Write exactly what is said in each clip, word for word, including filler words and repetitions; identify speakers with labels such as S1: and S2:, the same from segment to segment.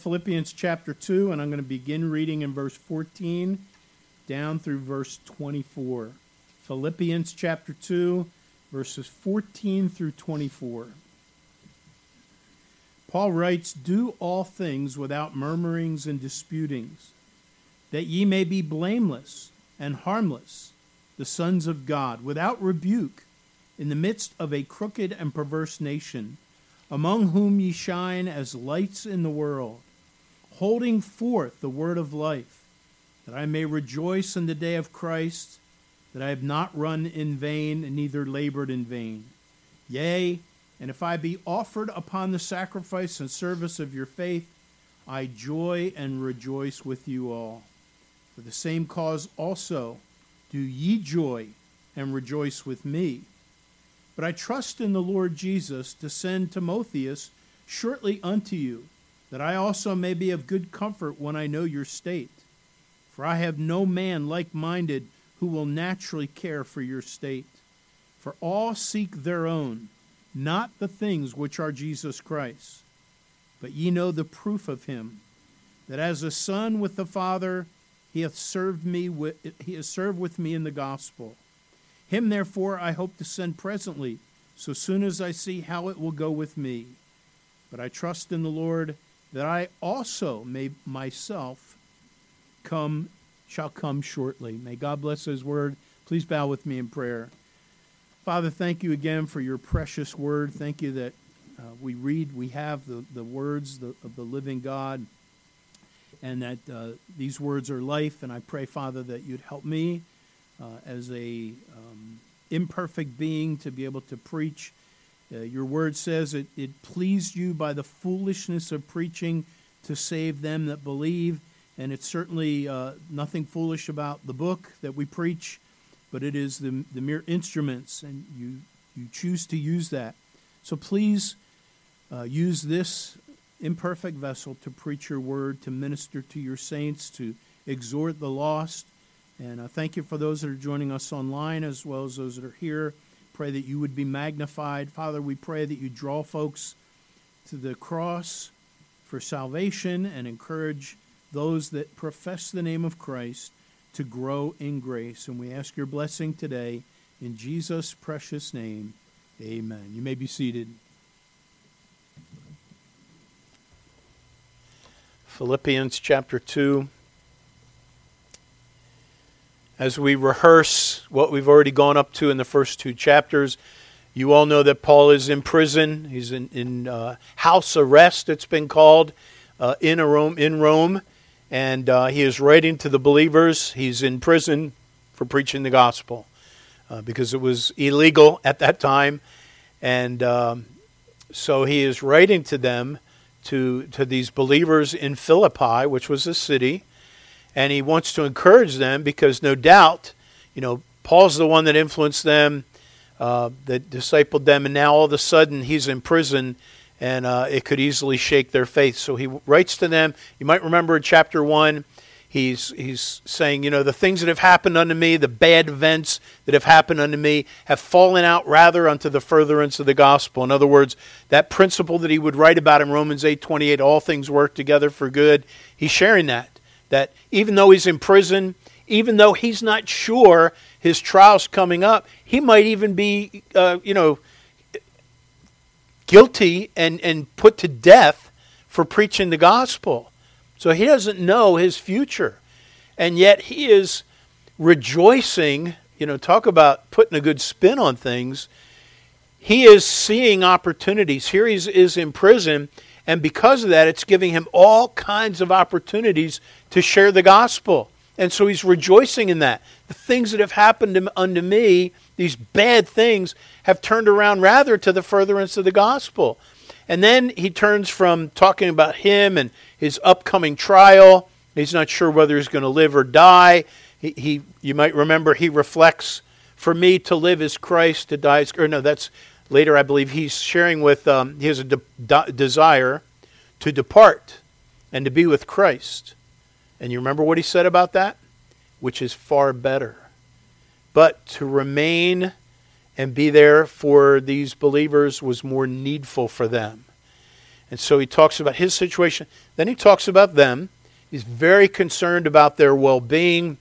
S1: Philippians chapter two, and I'm going to begin reading in verse fourteen down through verse twenty-four. Philippians chapter two, verses fourteen through twenty-four. Paul writes, "Do all things without murmurings and disputings, that ye may be blameless and harmless, the sons of God, without rebuke, in the midst of a crooked and perverse nation, among whom ye shine as lights in the world, holding forth the word of life, that I may rejoice in the day of Christ, that I have not run in vain, and neither labored in vain. Yea, and if I be offered upon the sacrifice and service of your faith, I joy and rejoice with you all. For the same cause also do ye joy and rejoice with me. But I trust in the Lord Jesus to send Timotheus shortly unto you, that I also may be of good comfort when I know your state. For I have no man like-minded who will naturally care for your state. For all seek their own, not the things which are Jesus Christ. But ye know the proof of him, that as a son with the Father, he hath served me with, he has served with me in the gospel. Him therefore I hope to send presently, so soon as I see how it will go with me. But I trust in the Lord that I also may myself come, shall come shortly." May God bless his word. Please bow with me in prayer. Father, thank you again for your precious word. Thank you that uh, we read, we have the, the words the, of the living God, and that uh, these words are life. And I pray, Father, that you'd help me uh, as a um, imperfect being to be able to preach. Uh, your word says it, it pleased you by the foolishness of preaching to save them that believe. And it's certainly uh, nothing foolish about the book that we preach, but it is the, the mere instruments, and you, you choose to use that. So please uh, use this imperfect vessel to preach your word, to minister to your saints, to exhort the lost. And I thank you for those that are joining us online as well as those that are here. Pray that you would be magnified. Father, we pray that you draw folks to the cross for salvation and encourage those that profess the name of Christ to grow in grace. And we ask your blessing today in Jesus' precious name. Amen. You may be seated. Philippians chapter two. As we rehearse what we've already gone up to in the first two chapters, you all know that Paul is in prison. He's in, in uh, house arrest, it's been called, uh, in Rome. In Rome. And uh, he is writing to the believers. He's in prison for preaching the gospel uh, because it was illegal at that time. And um, so he is writing to them, to, to these believers in Philippi, which was a city. And he wants to encourage them because no doubt, you know, Paul's the one that influenced them, uh, that discipled them. And now all of a sudden he's in prison. And uh, it could easily shake their faith. So he writes to them. You might remember in chapter one, he's he's saying, you know, the things that have happened unto me, the bad events that have happened unto me, have fallen out rather unto the furtherance of the gospel. In other words, that principle that he would write about in Romans eight twenty-eight, all things work together for good, he's sharing that. That even though he's in prison, even though he's not sure his trial's coming up, he might even be, uh, you know, guilty and, and put to death for preaching the gospel. So he doesn't know his future. And yet he is rejoicing, you know, talk about putting a good spin on things. He is seeing opportunities. Here he is in prison, and because of that, it's giving him all kinds of opportunities to share the gospel. And so he's rejoicing in that. The things that have happened unto me, these bad things, have turned around rather to the furtherance of the gospel. And then he turns from talking about him and his upcoming trial. He's not sure whether he's going to live or die. He, he you might remember, he reflects, for me to live is Christ, to die is... Or no, that's later, I believe. He's sharing with, um, he has a de- de- desire to depart and to be with Christ. And you remember what he said about that? Which is far better. But to remain and be there for these believers was more needful for them.
S2: And so he talks about his situation. Then he talks about them. He's very concerned about their well-being,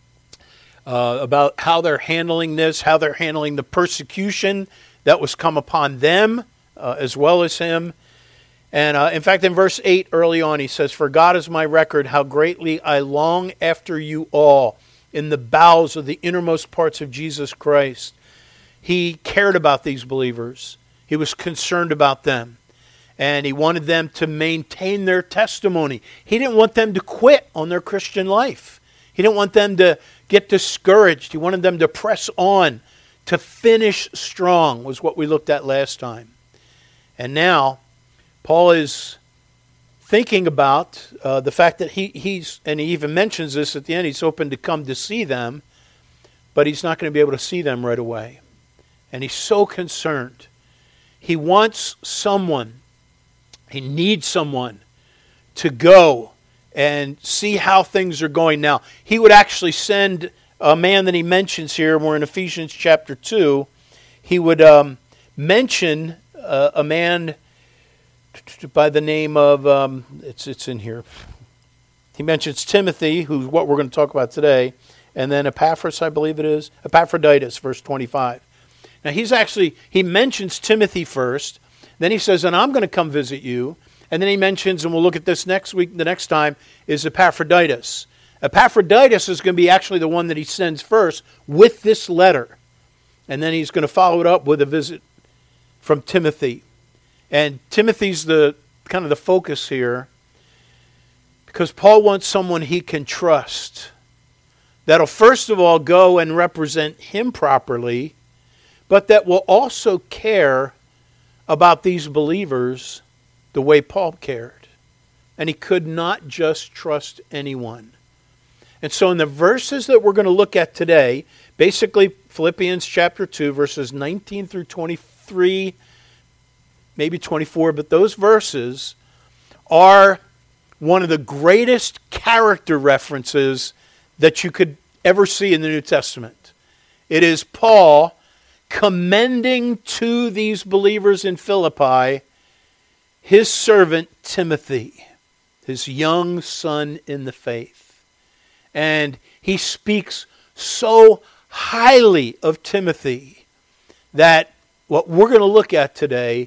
S2: uh, about how they're handling this, how they're handling the persecution that was come upon them uh, as well as him. And uh, in fact, in verse eight early on, he says, "For God is my record, how greatly I long after you all in the bowels of the innermost parts of Jesus Christ." He cared about these believers. He was concerned about them. And he wanted them to maintain their testimony. He didn't want them to quit on their Christian life. He didn't want them to get discouraged. He wanted them to press on, to finish strong, was what we looked at last time. And now, Paul is thinking about uh, the fact that he, he's, and he even mentions this at the end, he's hoping to come to see them, but he's not going to be able to see them right away. And he's so concerned. He wants someone, he needs someone to go and see how things are going now. He would actually send a man that he mentions here, we're in Ephesians chapter two, he would um, mention uh, a man by the name of, um, it's it's in here. He mentions Timothy, who's what we're going to talk about today, and then Epaphras, I believe it is, Epaphroditus, verse twenty-five. Now he's actually, he mentions Timothy first, then he says, and I'm going to come visit you, and then he mentions, and we'll look at this next week, the next time, is Epaphroditus. Epaphroditus is going to be actually the one that he sends first with this letter, and then he's going to follow it up with a visit from Timothy. And Timothy's the kind of the focus here because Paul wants someone he can trust that'll first of all go and represent him properly, but that will also care about these believers the way Paul cared. And he could not just trust anyone. And so in the verses that we're going to look at today, basically Philippians chapter two, verses nineteen through twenty-three, maybe twenty-four, but those verses are one of the greatest character references that you could ever see in the New Testament. It is Paul commending to these believers in Philippi his servant Timothy, his young son in the faith. And he speaks so highly of Timothy that what we're going to look at today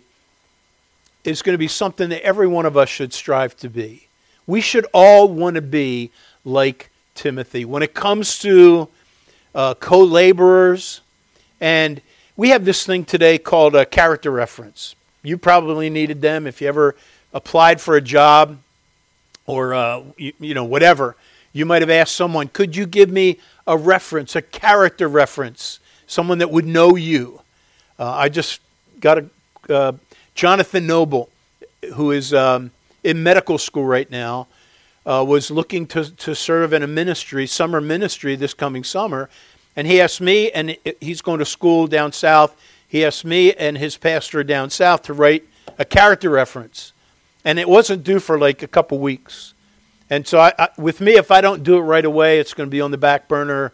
S2: is going to be something that every one of us should strive to be. We should all want to be like Timothy. When it comes to uh, co-laborers, and we have this thing today called a character reference. You probably needed them if you ever applied for a job or, uh, you, you know, whatever. You might have asked someone, could you give me a reference, a character reference, someone that would know you? Uh, I just got a... Uh, Jonathan Noble, who is um, in medical school right now, uh, was looking to, to serve in a ministry, summer ministry this coming summer. And he asked me, and he's going to school down south, he asked me and his pastor down south to write a character reference. And it wasn't due for like a couple weeks. And so I, I, with me, if I don't do it right away, it's going to be on the back burner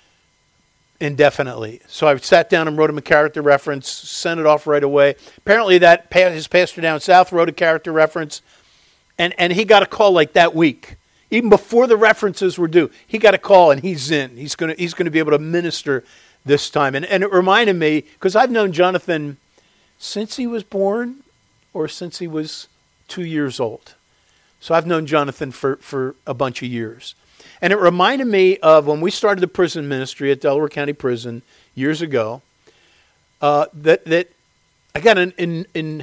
S2: indefinitely. So I sat down and wrote him a character reference, sent it off right away. Apparently that his pastor down south wrote a character reference, and, and he got a call like that week. Even before the references were due, he got a call and he's in. He's going to he's going to be able to minister this time. And, and it reminded me, because I've known Jonathan since he was born or since he was two years old. So I've known Jonathan for, for a bunch of years. And it reminded me of when we started the prison ministry at Delaware County Prison years ago, uh, that that I got an, an, an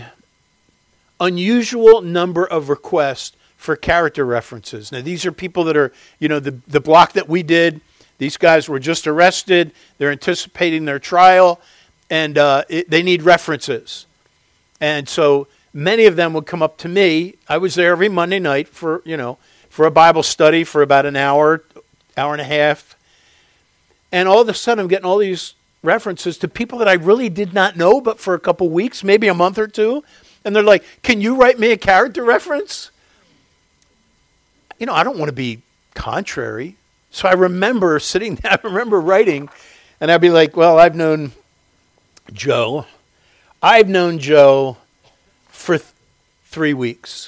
S2: unusual number of requests for character references. Now, these are people that are, you know, the, the block that we did, these guys were just arrested, they're anticipating their trial, and uh, it, they need references. And so many of them would come up to me. I was there every Monday night for, you know, for a Bible study for about an hour, hour and a half. And all of a sudden I'm getting all these references to people that I really did not know, but for a couple weeks, maybe a month or two. And they're like, can you write me a character reference? You know, I don't want to be contrary. So I remember sitting there, I remember writing, and I'd be like, well, I've known Joe. I've known Joe for three weeks.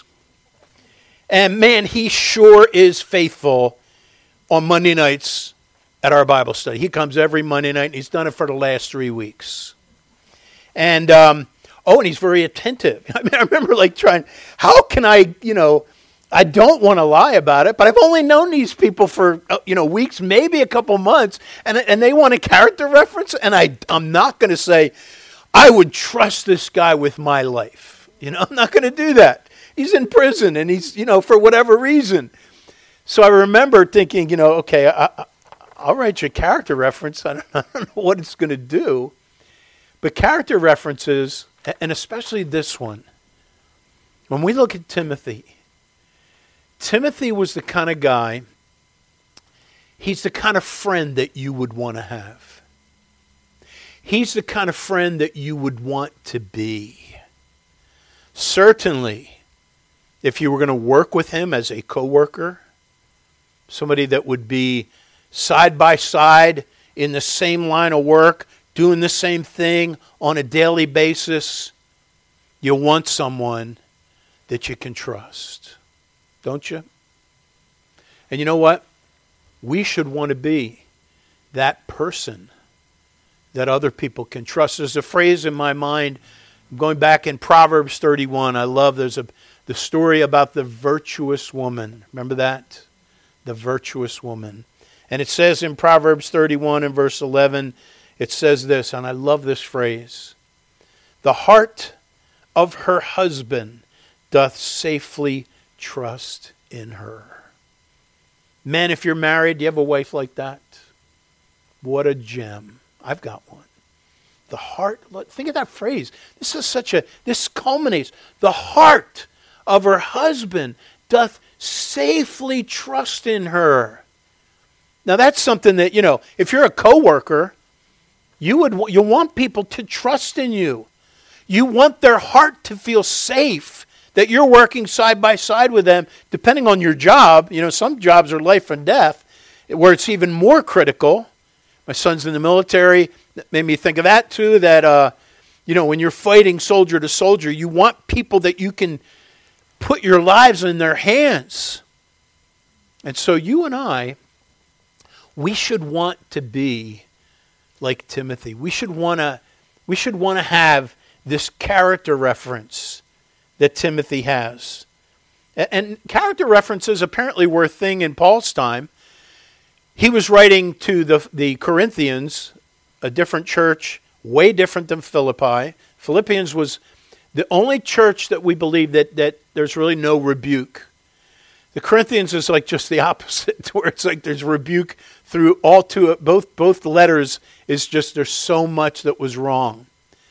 S2: And man, he sure is faithful on Monday nights at our Bible study. He comes every Monday night, and he's done it for the last three weeks. And, um, oh, and he's very attentive. I mean, I remember like trying, how can I, you know, I don't want to lie about it, but I've only known these people for, uh, you know, weeks, maybe a couple months, and and they want a character reference, and I, I'm not going to say, I would trust this guy with my life. You know, I'm not going to do that. He's in prison, and he's, you know, for whatever reason. So I remember thinking, you know, okay, I, I, I'll write you a character reference. I don't, I don't know what it's going to do. But character references, and especially this one, when we look at Timothy, Timothy was the kind of guy, he's the kind of friend that you would want to have. He's the kind of friend that you would want to be. Certainly, if you were going to work with him as a coworker, somebody that would be side by side in the same line of work, doing the same thing on a daily basis, you want someone that you can trust, don't you? And you know what? We should want to be that person that other people can trust. There's a phrase in my mind, going back in Proverbs thirty-one, I love, there's a the story about the virtuous woman. Remember that? The virtuous woman. And it says in Proverbs thirty-one and verse eleven, it says this, and I love this phrase. The heart of her husband doth safely trust in her. Men, if you're married, do you have a wife like that? What a gem. I've got one. The heart, think of that phrase. This is such a, this culminates. The heart of her husband doth safely trust in her. Now that's something that, you know, if you're a coworker, you would you want people to trust in you. You want their heart to feel safe that you're working side by side with them, depending on your job. You know, some jobs are life and death, where it's even more critical. My son's in the military. That made me think of that too, that, uh, you know, when you're fighting soldier to soldier, you want people that you can put your lives in their hands. And so you and I, we should want to be like Timothy. We should want to we should want to have this character reference that Timothy has. And, and character references apparently were a thing in Paul's time. He was writing to the the Corinthians, a different church, way different than Philippi. Philippians was the only church that we believe that that there's really no rebuke. The Corinthians is like just the opposite, where it's like there's rebuke through all two, both both letters is just there's so much that was wrong.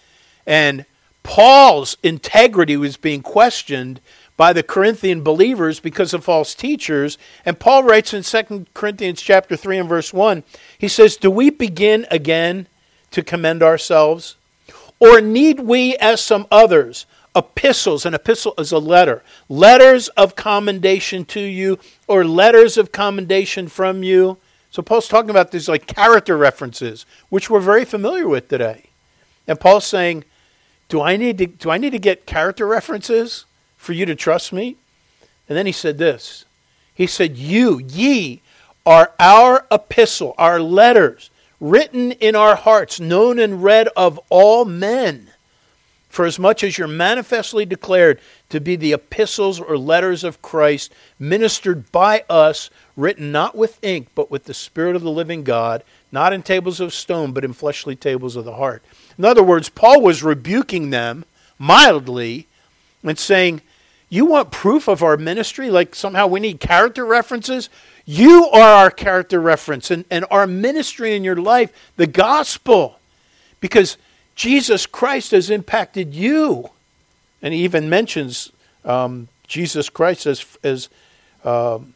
S2: And Paul's integrity was being questioned by the Corinthian believers because of false teachers. And Paul writes in Second Corinthians chapter three and verse one, he says, do we begin again to commend ourselves? Or need we, as some others, epistles, an epistle is a letter, letters of commendation to you, or letters of commendation from you? So Paul's talking about these like character references, which we're very familiar with today. And Paul's saying, do I need to, do I need to get character references for you to trust me? And then he said this. He said, you, ye, are our epistle, our letters, written in our hearts, known and read of all men. For as much as you're manifestly declared to be the epistles or letters of Christ, ministered by us, written not with ink, but with the Spirit of the living God, not in tables of stone, but in fleshly tables of the heart. In other words, Paul was rebuking them mildly and saying, you want proof of our ministry? Like somehow we need character references? You are our character reference, and, and our ministry in your life, the gospel. Because Jesus Christ has impacted you. And he even mentions um, Jesus Christ as, as um,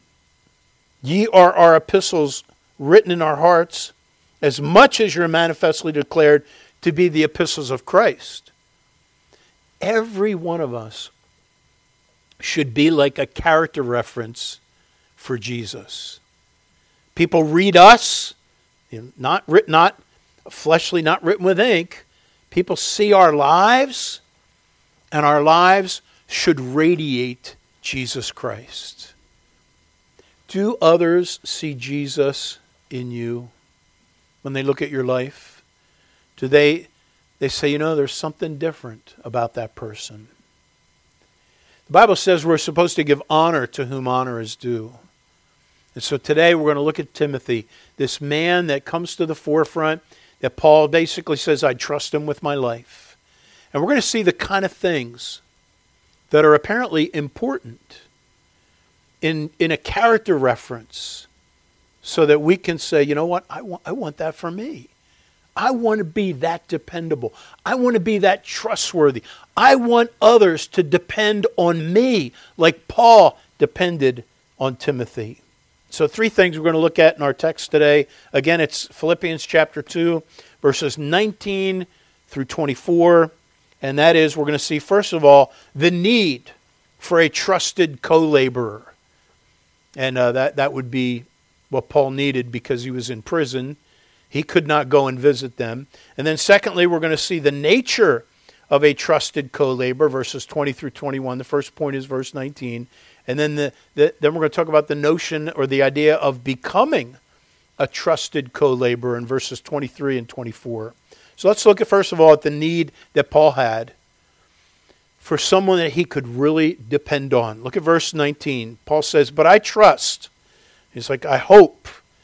S2: ye are our epistles written in our hearts, as much as you're manifestly declared to be the epistles of Christ. Every one of us should be like a character reference for Jesus. People read us, not written, not fleshly, not written with ink. People see our lives, and our lives should radiate Jesus Christ. Do others see Jesus in you when they look at your life? Do they, they say, you know, there's something different about that person? The Bible says we're supposed to give honor to whom honor is due. And so today we're going to look at Timothy, this man that comes to the forefront, that Paul basically says, I trust him with my life. And we're going to see the kind of things that are apparently important in, in a character reference so that we can say, you know what, I want, I want that for me. I want to be that dependable. I want to be that trustworthy. I want others to depend on me like Paul depended on Timothy. So three things we're going to look at in our text today. Again, it's Philippians chapter two, verses nineteen through twenty-four. And that is, we're going to see, first of all, the need for a trusted co-laborer. And uh, that, that would be what Paul needed because he was in prison. He could not go and visit them. And then secondly, we're going to see the nature of a trusted co-laborer, verses twenty through twenty-one. The first point is verse nineteen. And then, the, the, then we're going to talk about the notion or the idea of becoming a trusted co-laborer in verses twenty-three and twenty-four. So let's look at, first of all, at the need that Paul had for someone that he could really depend on. Look at verse nineteen. Paul says, but I trust. He's like, I hope.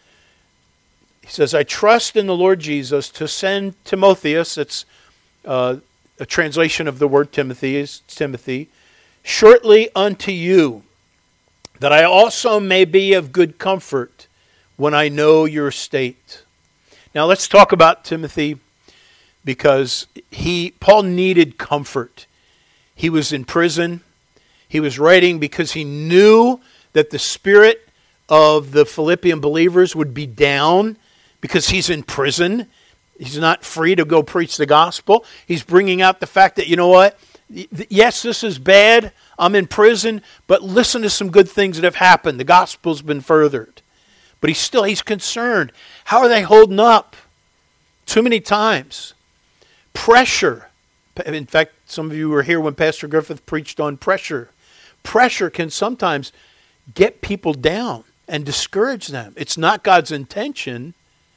S2: He says, I trust in the Lord Jesus to send Timotheus. It's uh, a translation of the word Timothy, is Timothy, shortly unto you, that I also may be of good comfort when I know your state. Now let's talk about Timothy, because he Paul needed comfort. He was in prison. He was writing because he knew that the spirit of the Philippian believers would be down because he's in prison. He's not free to go preach the gospel. He's bringing out the fact that, you know what? Yes, this is bad. I'm in prison, but listen to some good things that have happened. The gospel's been furthered. But he's still, he's concerned. How are they holding up? Too many times. Pressure. In fact, some of you were here when Pastor Griffith preached on pressure. Pressure can sometimes get people down and discourage them. It's not God's intention,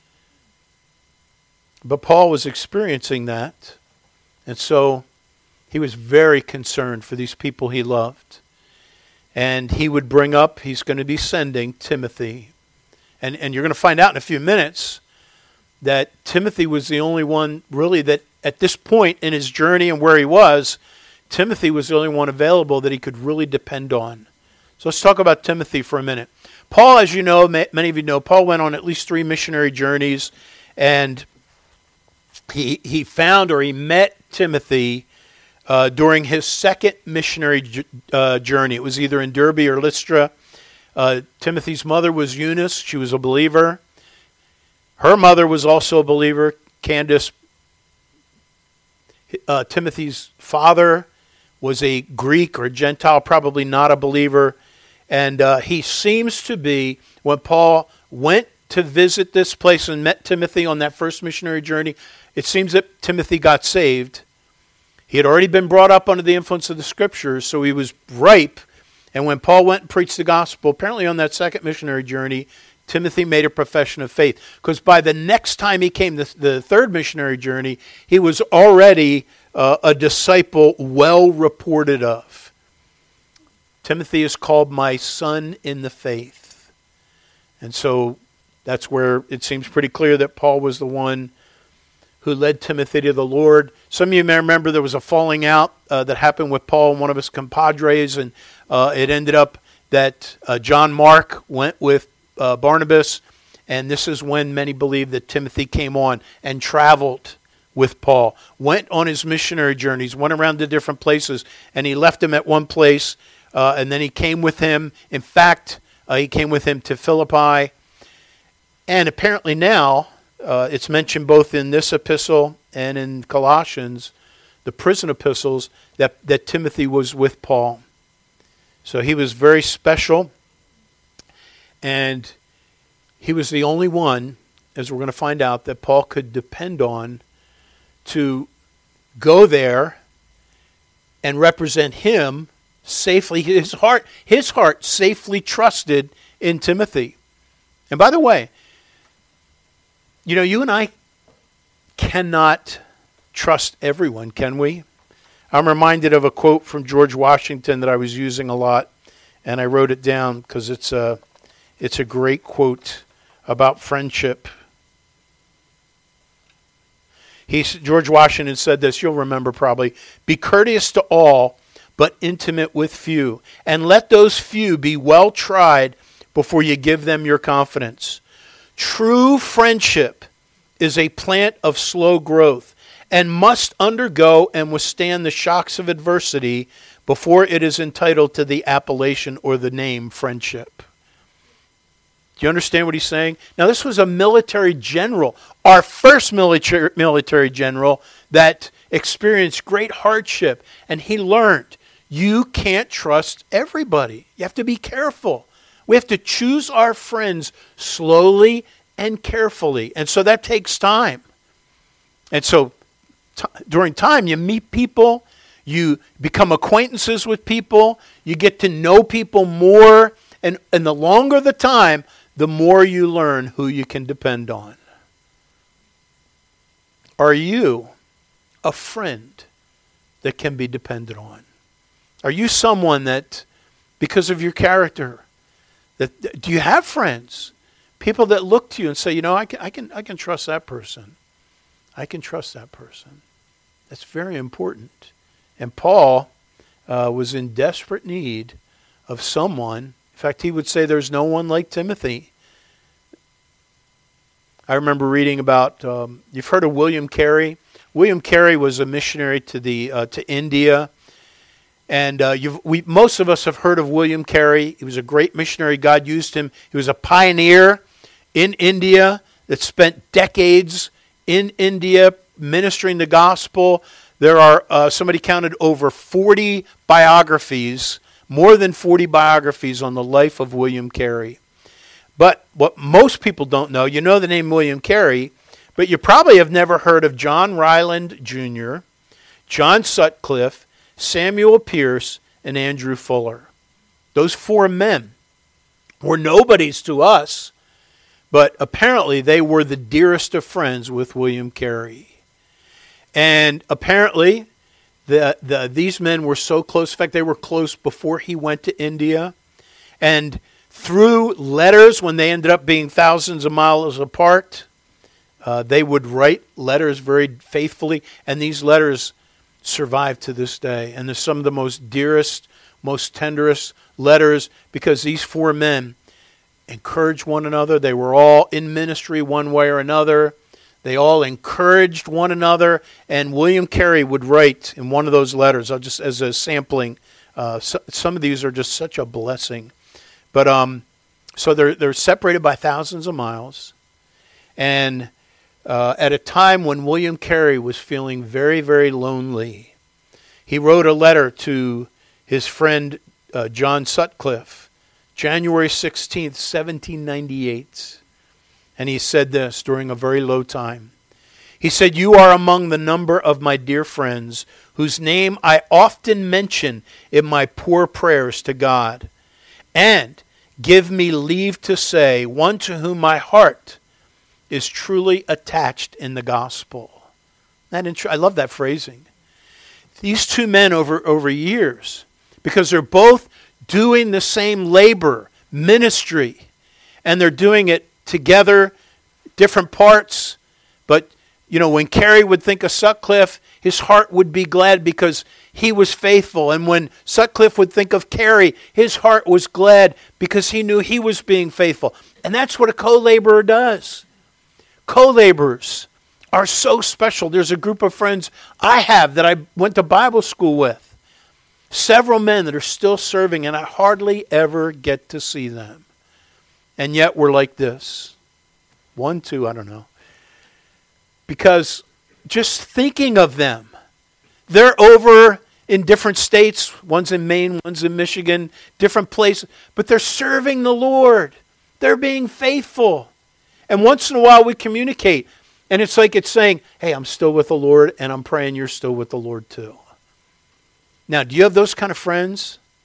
S2: but Paul was experiencing that. And so he was very concerned for these people he loved. And he would bring up, he's going to be sending Timothy. And, and you're going to find out in a few minutes that Timothy was the only one really that at this point in his journey and where he was, Timothy was the only one available that he could really depend on. So let's talk about Timothy for a minute. Paul, as you know, many of you know, Paul went on at least three missionary journeys, and he he found or he met Timothy uh, during his second missionary uh, journey. It was either in Derbe or Lystra. Uh, Timothy's mother was Eunice. She was a believer. Her mother was also a believer, Candace. Uh, Timothy's father was a Greek or a Gentile, probably not a believer. And uh, he seems to be, when Paul went to visit this place and met Timothy on that first missionary journey, it seems that Timothy got saved. He had already been brought up under the influence of the Scriptures, so he was ripe. And when Paul went and preached the gospel, apparently on that second missionary journey, Timothy made a profession of faith. Because by the next time he came, the, the third missionary journey, he was already uh, a disciple well reported of. Timothy is called my son in the faith. And so that's where it seems pretty clear that Paul was the one who led Timothy to the Lord. Some of you may remember there was a falling out uh, that happened with Paul and one of his compadres, and uh, it ended up that uh, John Mark went with uh, Barnabas, and this is when many believe that Timothy came on and traveled with Paul, went on his missionary journeys, went around to different places, and he left him at one place, uh, and then he came with him. In fact, uh, he came with him to Philippi, and apparently now, Uh, it's mentioned both in this epistle and in Colossians, the prison epistles, that, that Timothy was with Paul. So he was very special, and he was the only one, as we're going to find out, that Paul could depend on to go there and represent him safely, his heart, his heart safely trusted in Timothy. And by the way, you know, you and I cannot trust everyone, can we? I'm reminded of a quote from George Washington that I was using a lot, and I wrote it down because it's a, it's a great quote about friendship. He, George Washington said this, you'll remember probably, "Be courteous to all, but intimate with few, and let those few be well tried before you give them your confidence. True friendship is a plant of slow growth and must undergo and withstand the shocks of adversity before it is entitled to the appellation or the name friendship." Do you understand what he's saying? Now, this was a military general, our first military military general that experienced great hardship, and he learned you can't trust everybody. You have to be careful. We have to choose our friends slowly and carefully, and so that takes time. And so t- during time, you meet people, you become acquaintances with people, you get to know people more, and, and the longer the time, the more you learn who you can depend on. Are you a friend that can be depended on? Are you someone that, because of your character, that do you have friends? People that look to you and say, you know, I can, I can, I can trust that person. I can trust that person. That's very important. And Paul uh, was in desperate need of someone. In fact, he would say there's no one like Timothy. I remember reading about, um, you've heard of William Carey. William Carey was a missionary to the uh, to India. And uh, you've, we, most of us have heard of William Carey. He was a great missionary. God used him. He was a pioneer in India that spent decades in India ministering the gospel. There are, uh, somebody counted over forty biographies, more than forty biographies on the life of William Carey. But what most people don't know, you know the name William Carey, but you probably have never heard of John Ryland Junior, John Sutcliffe, Samuel Pierce, and Andrew Fuller. Those four men were nobodies to us, but apparently they were the dearest of friends with William Carey. And apparently the, the, these men were so close. In fact, they were close before he went to India. And through letters, when they ended up being thousands of miles apart, uh, they would write letters very faithfully. And these letters survive to this day. And they're some of the most dearest, most tenderest letters because these four men encouraged one another. They were all in ministry one way or another. They all encouraged one another. And William Carey would write in one of those letters, I'll just as a sampling, uh, so, some of these are just such a blessing. But um, so they're they're separated by thousands of miles. And Uh, at a time when William Carey was feeling very, very lonely, he wrote a letter to his friend uh, John Sutcliffe, January sixteenth, seventeen ninety-eight. And he said this during a very low time. He said, "You are among the number of my dear friends, whose name I often mention in my poor prayers to God. And give me leave to say, one to whom my heart is truly attached in the gospel." That int- I love that phrasing. These two men over, over years, because they're both doing the same labor, ministry, and they're doing it together, different parts. But, you know, when Carey would think of Sutcliffe, his heart would be glad because he was faithful. And when Sutcliffe would think of Carey, his heart was glad because he knew he was being faithful. And that's what a co-laborer does. Co-laborers are so special. There's a group of friends I have that I went to Bible school with. Several men that are still serving, and I hardly ever get to see them. And yet we're like this. One, two, I don't know. Because just thinking of them, they're over in different states. One's in Maine, one's in Michigan, different places. But they're serving the Lord. They're being faithful. And once in a while we communicate. And it's like it's saying, hey, I'm still with the Lord, and I'm praying you're still with the Lord too. Now, do you have those kind of friends?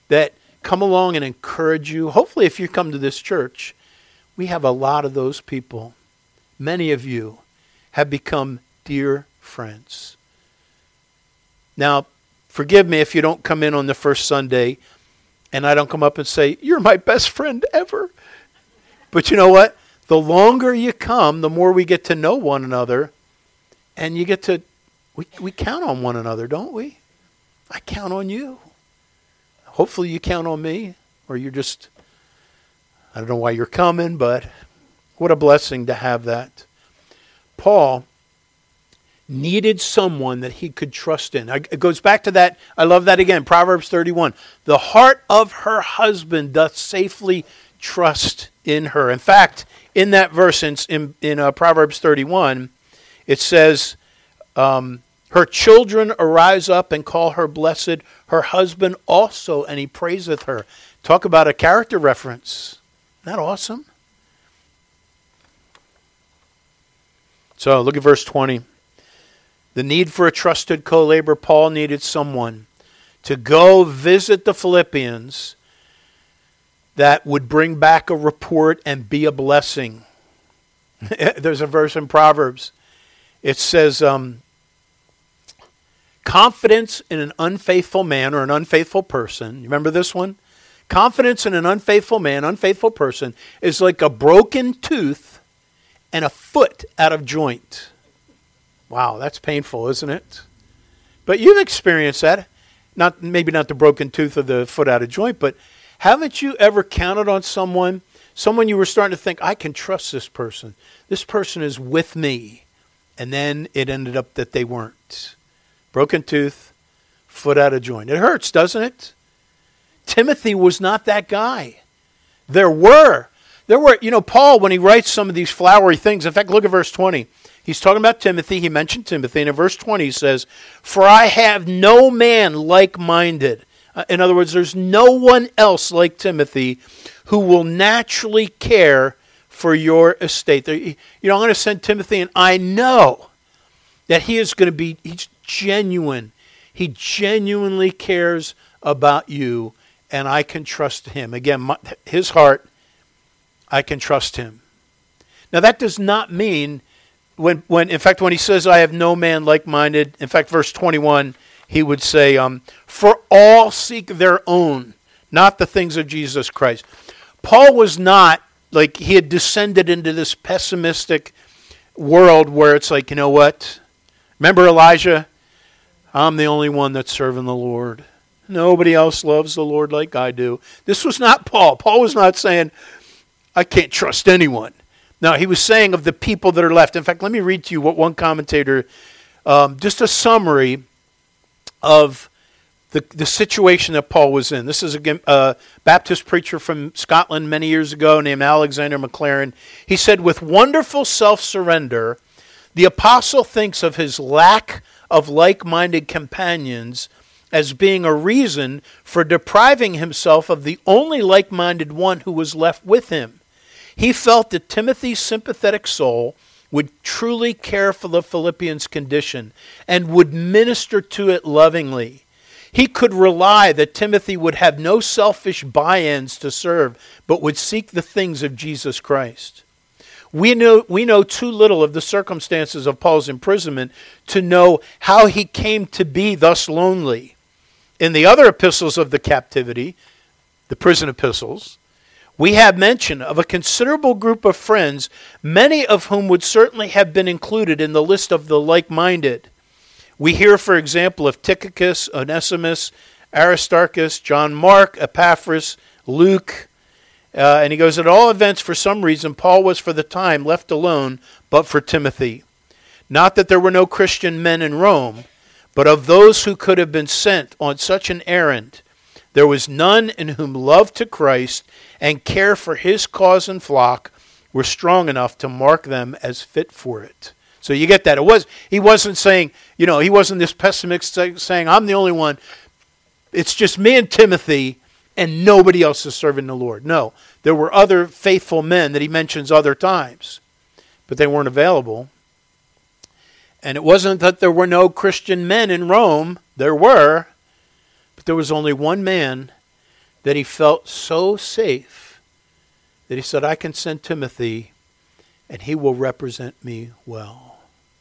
S2: that come along and encourage you. Hopefully, if you come to this church, we have a lot of those people. Many of you have become dear friends. Now, forgive me if you don't come in on the first Sunday and I don't come up and say, you're my best friend ever. But you know what? The longer you come, the more we get to know one another, and you get to, we, we count on one another, don't we? I count on you. Hopefully you count on me, or you're just, I don't know why you're coming, but what a blessing to have that. Paul needed someone that he could trust in. It goes back to that, I love that again, Proverbs thirty-one. The heart of her husband doth safely trust in her. In fact, in that verse in, in, in uh, Proverbs thirty-one, it says, um, her children arise up and call her blessed, her husband also, and he praiseth her. Talk about a character reference. Isn't that awesome? So look at verse twenty. The need for a trusted co-laborer. Paul needed someone to go visit the Philippians that would bring back a report and be a blessing. There's a verse in Proverbs. It says, um, confidence in an unfaithful man or an unfaithful person. You remember this one? Confidence in an unfaithful man, unfaithful person, is like a broken tooth and a foot out of joint. Wow, that's painful, isn't it? But you've experienced that. Not maybe not the broken tooth or the foot out of joint, but haven't you ever counted on someone, someone you were starting to think, I can trust this person. This person is with me. And then it ended up that they weren't. Broken tooth, foot out of joint. It hurts, doesn't it? Timothy was not that guy. There were. There were, you know, Paul, when he writes some of these flowery things, in fact, look at verse twenty. He's talking about Timothy. He mentioned Timothy. And in verse twenty he says, for I have no man like-minded. Uh, in other words, there's no one else like Timothy who will naturally care for your estate. There, you know, I'm going to send Timothy, and I know that he is going to be, he's genuine. He genuinely cares about you, and I can trust him. Again, my, his heart, I can trust him. Now, that does not mean When, when, in fact, when he says, I have no man like-minded, in fact, verse twenty-one, he would say, um, for all seek their own, not the things of Jesus Christ. Paul was not, like, he had descended into this pessimistic world where it's like, you know what? Remember Elijah? I'm the only one that's serving the Lord. Nobody else loves the Lord like I do. This was not Paul. Paul was not saying, I can't trust anyone. No, he was saying of the people that are left. In fact, let me read to you what one commentator, um, just a summary of the, the situation that Paul was in. This is a uh, Baptist preacher from Scotland many years ago named Alexander MacLaren. He said, with wonderful self-surrender, the apostle thinks of his lack of like-minded companions as being a reason for depriving himself of the only like-minded one who was left with him. He felt that Timothy's sympathetic soul would truly care for the Philippians' condition and would minister to it lovingly. He could rely that Timothy would have no selfish buy-ins to serve, but would seek the things of Jesus Christ. We know, we know too little of the circumstances of Paul's imprisonment to know how he came to be thus lonely. In the other epistles of the captivity, the prison epistles, we have mention of a considerable group of friends, many of whom would certainly have been included in the list of the like-minded. We hear, for example, of Tychicus, Onesimus, Aristarchus, John Mark, Epaphras, Luke. Uh, and he goes, at all events, for some reason, Paul was for the time left alone, but for Timothy. Not that there were no Christian men in Rome, but of those who could have been sent on such an errand, there was none in whom love to Christ and care for his cause and flock were strong enough to mark them as fit for it. So you get that. It was he wasn't saying, you know, he wasn't this pessimistic saying, I'm the only one. It's just me and Timothy and nobody else is serving the Lord. No, there were other faithful men that he mentions other times, but they weren't available. And it wasn't that there were no Christian men in Rome. There were. But there was only one man that he felt so safe that he said, I can send Timothy and he will represent me well.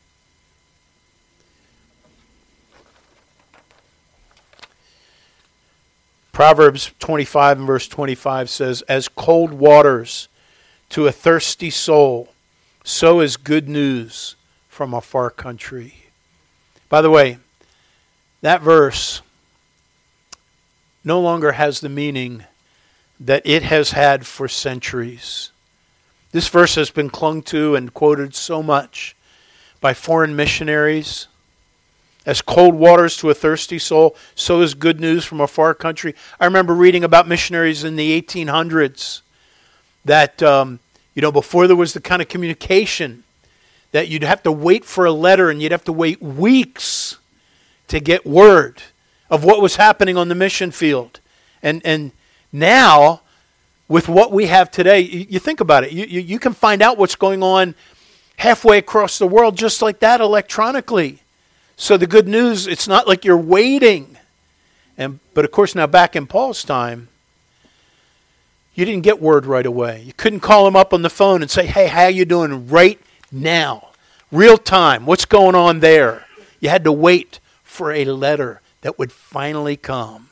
S2: Proverbs twenty-five and verse twenty-five says, as cold waters to a thirsty soul, so is good news from a far country. By the way, that verse no longer has the meaning that it has had for centuries. This verse has been clung to and quoted so much by foreign missionaries. As cold waters to a thirsty soul, so is good news from a far country. I remember reading about missionaries in the eighteen hundreds that, um, you know, before there was the kind of communication that you'd have to wait for a letter and you'd have to wait weeks to get word of what was happening on the mission field. And and now, with what we have today, you, you think about it. You, you, you can find out what's going on halfway across the world just like that electronically. So the good news, it's not like you're waiting. And but of course now back in Paul's time, you didn't get word right away. You couldn't call him up on the phone and say, hey, how you doing right now? Real time, what's going on there? You had to wait for a letter that would finally come.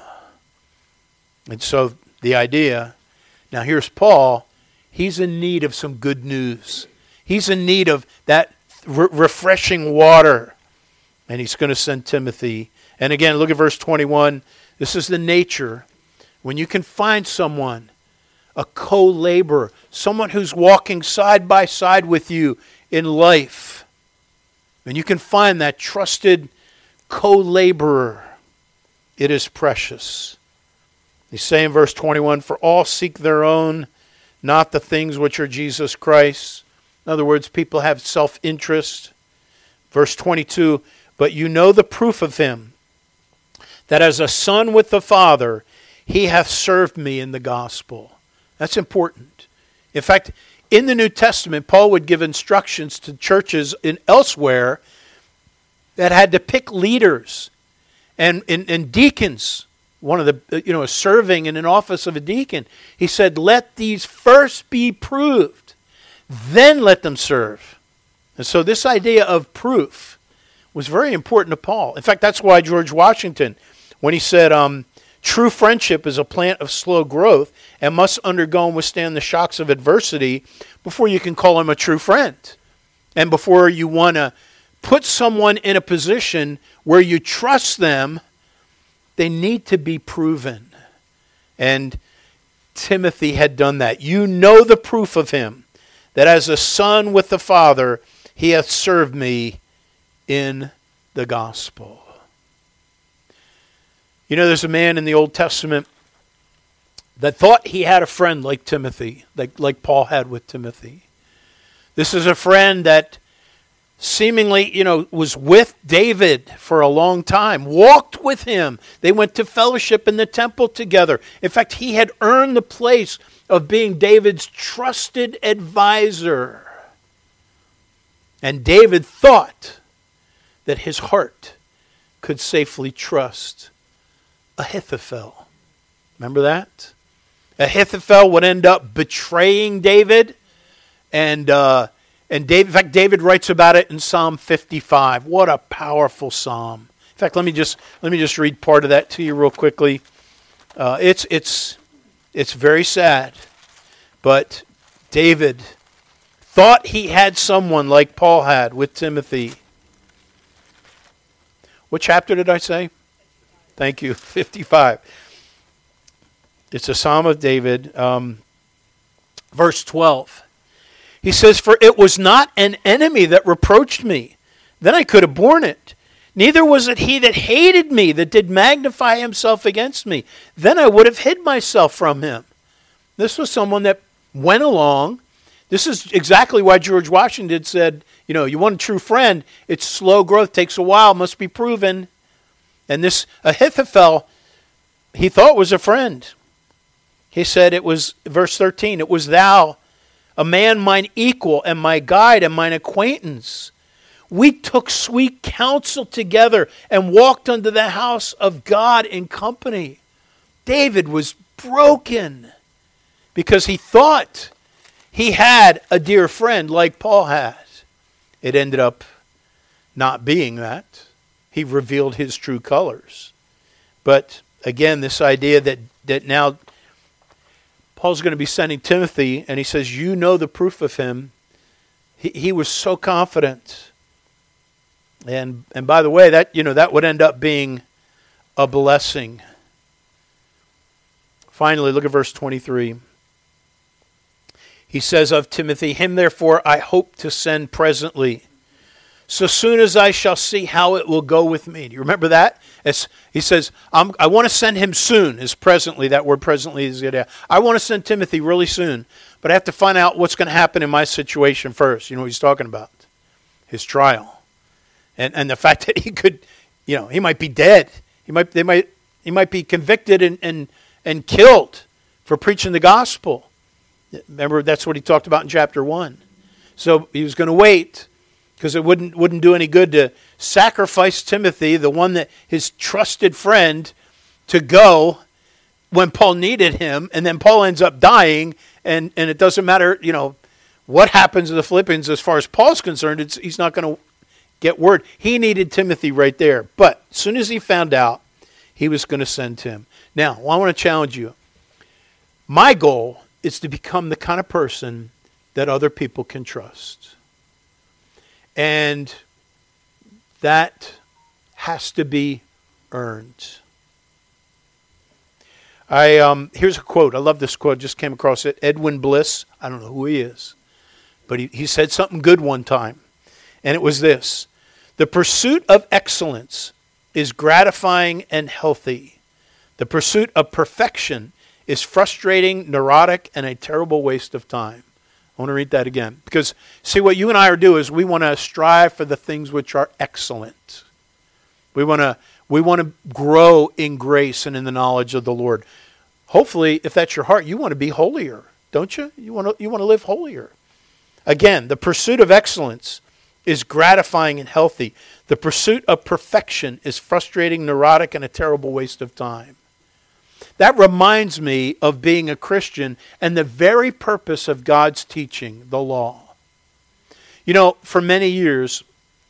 S2: And so the idea, now here's Paul, he's in need of some good news. He's in need of that re- refreshing water. And he's going to send Timothy. And again, look at verse twenty-one. This is the nature. When you can find someone, a co-laborer, someone who's walking side by side with you in life, and you can find that trusted co-laborer, it is precious. They say in verse twenty-one, for all seek their own, not the things which are Jesus Christ. In other words, people have self-interest. Verse twenty-two, but you know the proof of him, that as a son with the Father, he hath served me in the gospel. That's important. In fact, in the New Testament, Paul would give instructions to churches in elsewhere that had to pick leaders and, and, and deacons. One of the, you know, serving in an office of a deacon. He said, let these first be proved, then let them serve. And so this idea of proof was very important to Paul. In fact, that's why George Washington, when he said, um, true friendship is a plant of slow growth and must undergo and withstand the shocks of adversity before you can call him a true friend. And before you want to put someone in a position where you trust them, they need to be proven. And Timothy had done that. You know the proof of him, that as a son with the Father, he hath served me in the gospel. You know, there's a man in the Old Testament that thought he had a friend like Timothy, like, like Paul had with Timothy. This is a friend that seemingly, you know, was with David for a long time, walked with him. They went to fellowship in the temple together. In fact, he had earned the place of being David's trusted advisor. And David thought that his heart could safely trust Ahithophel. Remember that? Ahithophel would end up betraying David. And uh, and David, in fact, David writes about it in Psalm fifty-five. What a powerful psalm. In fact, let me just let me just read part of that to you real quickly. Uh, it's it's it's very sad. But David thought he had someone like Paul had with Timothy. What chapter did I say? Thank you. fifty-five. It's a Psalm of David. Um, verse twelve. He says, for it was not an enemy that reproached me. Then I could have borne it. Neither was it he that hated me, that did magnify himself against me. Then I would have hid myself from him. This was someone that went along. This is exactly why George Washington said, you know, you want a true friend, it's slow growth, takes a while, must be proven. And this Ahithophel, he thought was a friend. He said it was, verse thirteen, it was thou, a man mine equal and my guide and mine acquaintance. We took sweet counsel together and walked unto the house of God in company. David was broken because he thought he had a dear friend like Paul had. It ended up not being that. He revealed his true colors. But again, this idea that, that now Paul's going to be sending Timothy, and he says, you know the proof of him. He, he was so confident. And and by the way, that you know that would end up being a blessing. Finally, look at verse twenty-three. He says of Timothy, him therefore I hope to send presently, so soon as I shall see how it will go with me. Do you remember that? As he says, I'm, I want to send him soon, is presently. That word presently is good. I want to send Timothy really soon, but I have to find out what's going to happen in my situation first. You know what he's talking about? His trial. And and the fact that he could, you know, he might be dead. He might they might he might be convicted and and, and killed for preaching the gospel. Remember, that's what he talked about in chapter one. So he was going to wait, because it wouldn't wouldn't do any good to sacrifice Timothy, the one that his trusted friend, to go when Paul needed him, and then Paul ends up dying, and, and it doesn't matter, you know, what happens to the Philippians as far as Paul's concerned. It's, he's not going to get word. He needed Timothy right there. But as soon as he found out, he was going to send him. Now, I want to challenge you. My goal is to become the kind of person that other people can trust. And that has to be earned. I um, here's a quote. I love this quote. Just came across it. Edwin Bliss. I don't know who he is. But he, he said something good one time. And it was this. The pursuit of excellence is gratifying and healthy. The pursuit of perfection is frustrating, neurotic, and a terrible waste of time. I want to read that again. Because, see, what you and I are doing is we want to strive for the things which are excellent. We want to we want to grow in grace and in the knowledge of the Lord. Hopefully, if that's your heart, you want to be holier, don't you? You want to you want to live holier. Again, the pursuit of excellence is gratifying and healthy. The pursuit of perfection is frustrating, neurotic, and a terrible waste of time. That reminds me of being a Christian and the very purpose of God's teaching, the law. You know, for many years,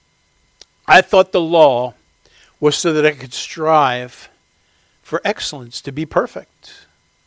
S2: I thought the law was so that I could strive for excellence, to be perfect.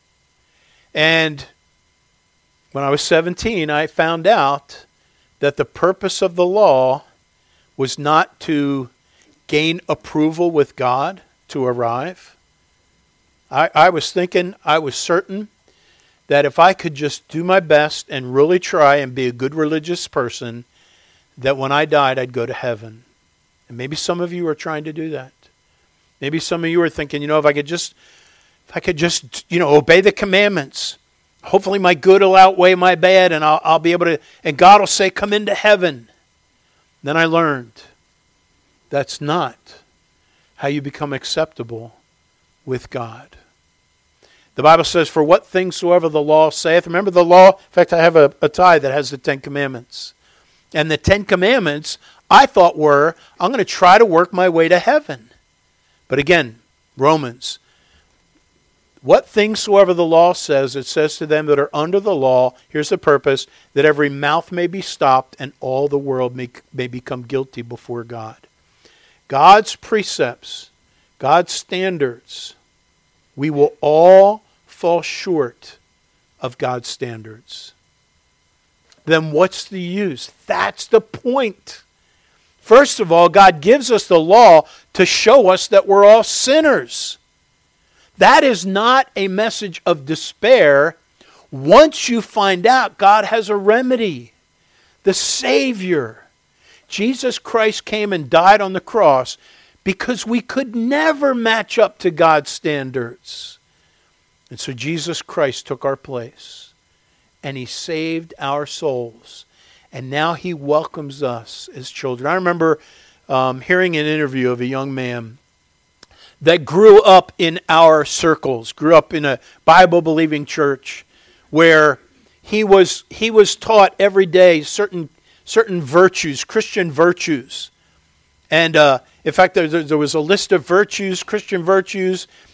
S2: And when I was seventeen, I found out that the purpose of the law was not to gain approval with God, to arrive. I, I was thinking, I was certain that if I could just do my best and really try and be a good religious person, that when I died, I'd go to heaven. And maybe some of you are trying to do that. Maybe some of you are thinking, you know, if I could just, if I could just, you know, obey the commandments, hopefully my good will outweigh my bad, and I'll, I'll be able to, and God will say, come into heaven. Then I learned that's not how you become acceptable with God. The Bible says, for what things soever the law saith. Remember the law? In fact, I have a, a tie that has the Ten Commandments. And the Ten Commandments, I thought were, I'm going to try to work my way to heaven. But again, Romans, what things soever the law says, it says to them that are under the law, here's the purpose, that every mouth may be stopped and all the world may, may become guilty before God. God's precepts, God's standards, we will all fall short of God's standards. Then what's the use? That's the point. First of all, God gives us the law to show us that we're all sinners. That is not a message of despair. Once you find out, God has a remedy. The Savior, Jesus Christ, came and died on the cross because we could never match up to God's standards. And so Jesus Christ took our place, and He saved our souls. And now He welcomes us as children. I remember um, hearing an interview of a young man that grew up in our circles, grew up in a Bible-believing church where he was he was taught every day certain certain virtues, Christian virtues. And uh, in fact, there, there was a list of virtues, Christian virtues,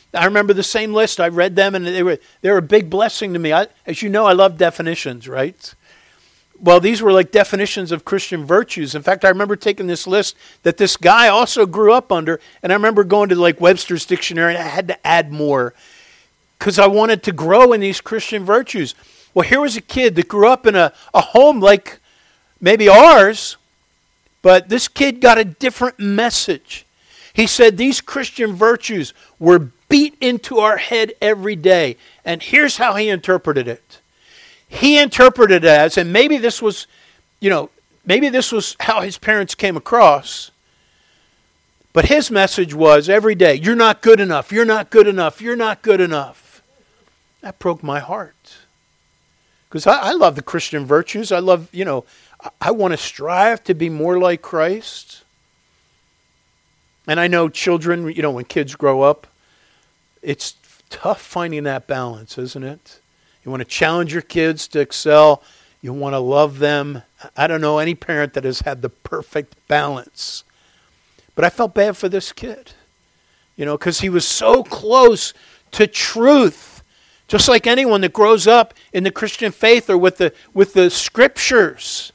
S2: I remember the same list. I read them, and they were they were a big blessing to me. I, as you know, I love definitions, right? Well, these were like definitions of Christian virtues. In fact, I remember taking this list that this guy also grew up under, and I remember going to like Webster's Dictionary, and I had to add more because I wanted to grow in these Christian virtues. Well, here was a kid that grew up in a, a home like maybe ours, but this kid got a different message. He said these Christian virtues were beat into our head every day. And here's how he interpreted it. He interpreted it as, and maybe this was, you know, maybe this was how his parents came across, but his message was every day, you're not good enough, you're not good enough, you're not good enough. That broke my heart. Because I, I love the Christian virtues. I love, you know, I, I want to strive to be more like Christ. And I know children, you know, when kids grow up, it's tough finding that balance, isn't it? You want to challenge your kids to excel. You want to love them. I don't know any parent that has had the perfect balance. But I felt bad for this kid, you know, because he was so close to truth. Just like anyone that grows up in the Christian faith or with the with the scriptures.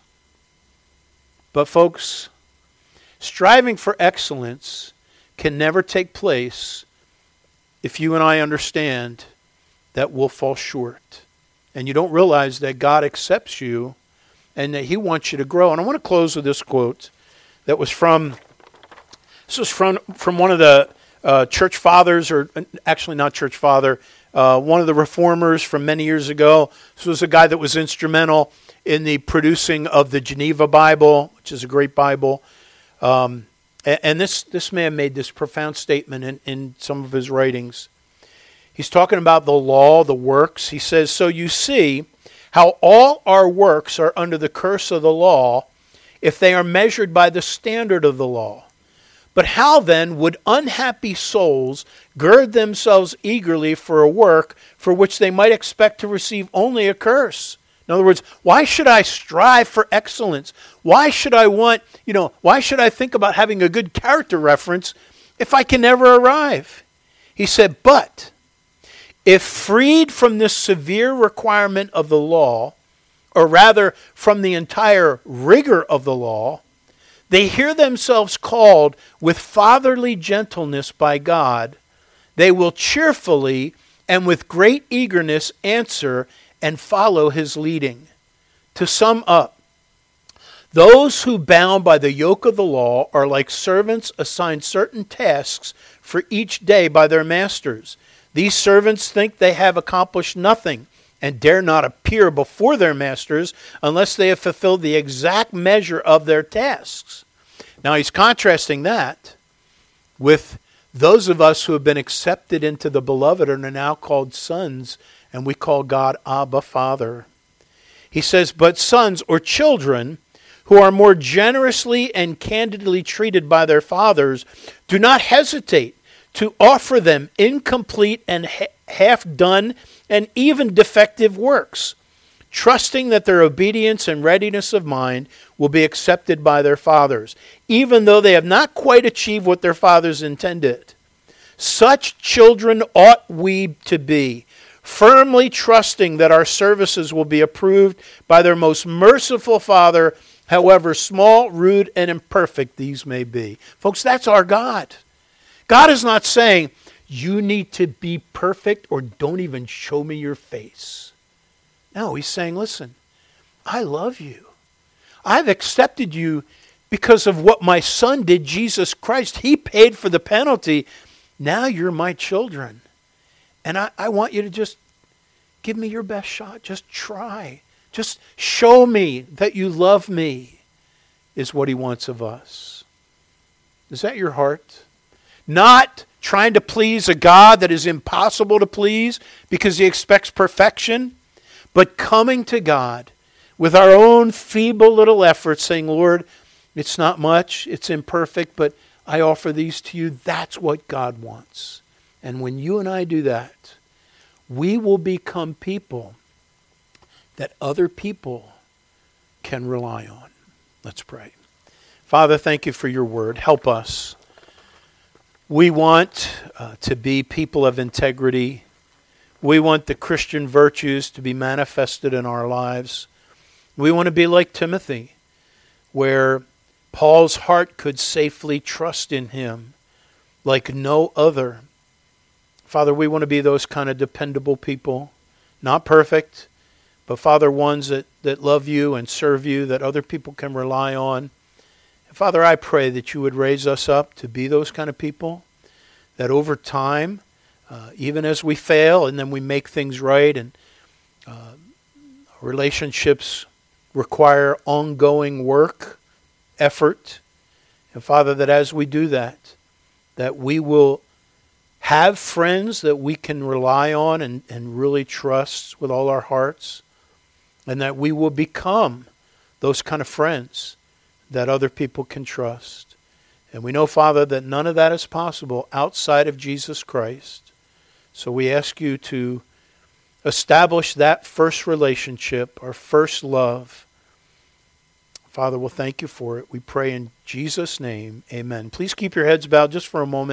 S2: But folks, striving for excellence can never take place if you and I understand that we'll fall short. And you don't realize that God accepts you and that he wants you to grow. And I want to close with this quote that was from, this was from, from one of the uh, church fathers, or actually not church father, uh, one of the reformers from many years ago. This was a guy that was instrumental in the producing of the Geneva Bible, which is a great Bible. Um, and and this, this man made this profound statement in, in some of his writings. He's talking about the law, the works. He says, so you see how all our works are under the curse of the law if they are measured by the standard of the law. But how then would unhappy souls gird themselves eagerly for a work for which they might expect to receive only a curse? In other words, why should I strive for excellence? Why should I want, you know, why should I think about having a good character reference if I can never arrive? He said, but if freed from this severe requirement of the law, or rather from the entire rigor of the law, they hear themselves called with fatherly gentleness by God, they will cheerfully and with great eagerness answer and follow his leading. To sum up, those who bound by the yoke of the law are like servants assigned certain tasks for each day by their masters. These servants think they have accomplished nothing and dare not appear before their masters unless they have fulfilled the exact measure of their tasks. Now he's contrasting that with those of us who have been accepted into the beloved and are now called sons, and we call God Abba, Father. He says, but sons or children who are more generously and candidly treated by their fathers do not hesitate to offer them incomplete and ha- half-done and even defective works, trusting that their obedience and readiness of mind will be accepted by their fathers, even though they have not quite achieved what their fathers intended. Such children ought we to be, firmly trusting that our services will be approved by their most merciful Father, however small, rude, and imperfect these may be. Folks, that's our God. God is not saying, you need to be perfect or don't even show me your face. No, he's saying, listen, I love you. I've accepted you because of what my son did, Jesus Christ. He paid for the penalty. Now you're my children. And I, I want you to just give me your best shot. Just try. Just show me that you love me, is what he wants of us. Is that your heart? Not trying to please a God that is impossible to please because he expects perfection, but coming to God with our own feeble little efforts, saying, Lord, it's not much, it's imperfect, but I offer these to you. That's what God wants. And when you and I do that, we will become people that other people can rely on. Let's pray. Father, thank you for your word. Help us. We want uh, to be people of integrity. We want the Christian virtues to be manifested in our lives. We want to be like Timothy, where Paul's heart could safely trust in him like no other. Father, we want to be those kind of dependable people, not perfect, but Father, ones that, that love you and serve you, that other people can rely on. And Father, I pray that you would raise us up to be those kind of people, that over time, uh, even as we fail and then we make things right, and uh, relationships require ongoing work, effort, and Father, that as we do that, that we will have friends that we can rely on and, and really trust with all our hearts, and that we will become those kind of friends that other people can trust. And we know, Father, that none of that is possible outside of Jesus Christ. So we ask you to establish that first relationship, our first love. Father, we'll thank you for it. We pray in Jesus' name, amen. Please keep your heads bowed just for a moment.